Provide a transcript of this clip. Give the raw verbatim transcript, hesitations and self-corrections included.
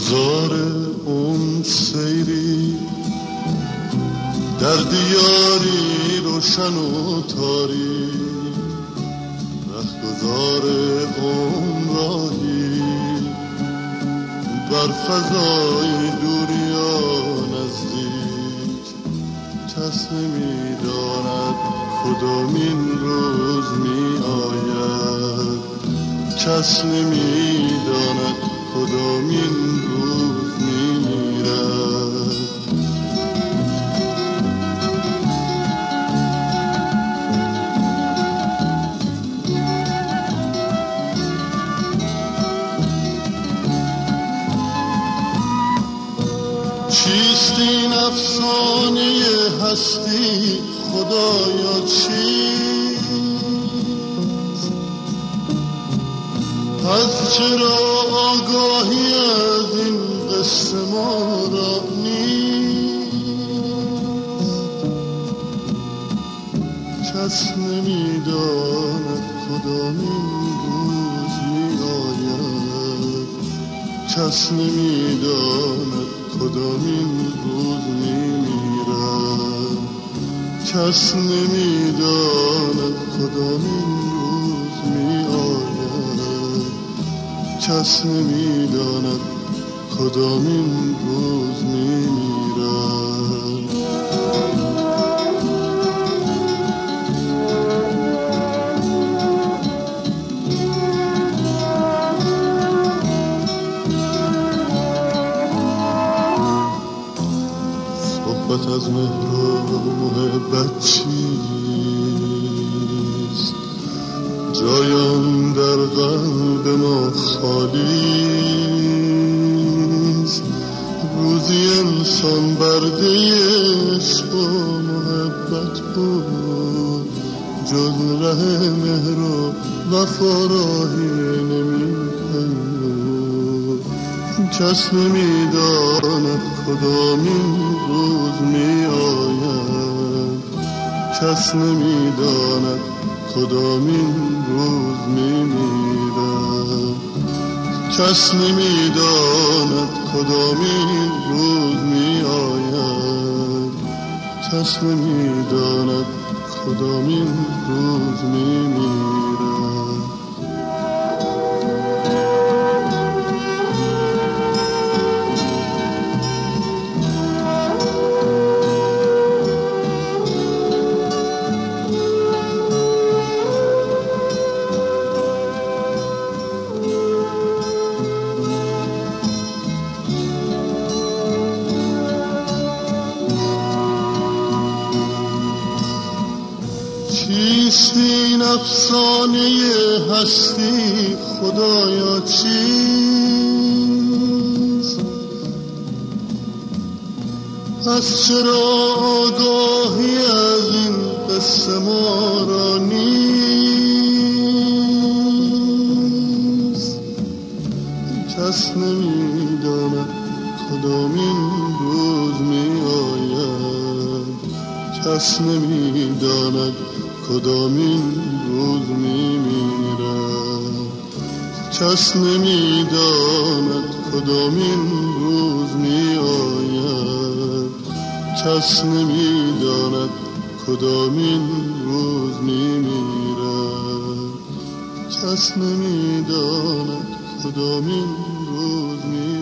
رهگذار اون سیری در دیاری روشن و تاریک، رهگذار اون راهی بر فضای دور یا نزدیک. کس نمی‌داند کدامین روز می آید، کس نمی‌داند کدامین روز می میرد. چیست این افسانه هستی خدایا چیست؟ پس چرا آگاهی از این قصه ما را نیست؟ کس نمی‌داند کدامین روز می آید، کس نمی‌داند کدامین روز می میرد، کس نمی‌داند کدامین روز می آید، کس نمی‌داند کدامین روز می میرد. صحبت از مهر و محبت چیست؟ جایان در قلب ما خالیست. روزی انسان برده عشق و محبت بود، جز ره مهر و وفا راهی نمی‌پیمود. کس نمی‌داند کدامین روز می آید، کس نمی‌داند کدامین روز می میرد، کس نمی‌داند کدامین روز می آید، کس نمی‌داند کدامین روز می میرد. چیست این افسانه هستی خدایا چیست؟ پس چرا آگاهی از این قصه ما را نیست؟ کس نمی‌داند کدامین روز می آید، کس نمی‌داند کدامین روز می میرد، کس نمی‌داند کدامین روز می آید، کس نمی‌داند کدامین روز می میرد، کس نمی‌داند کدامین روز می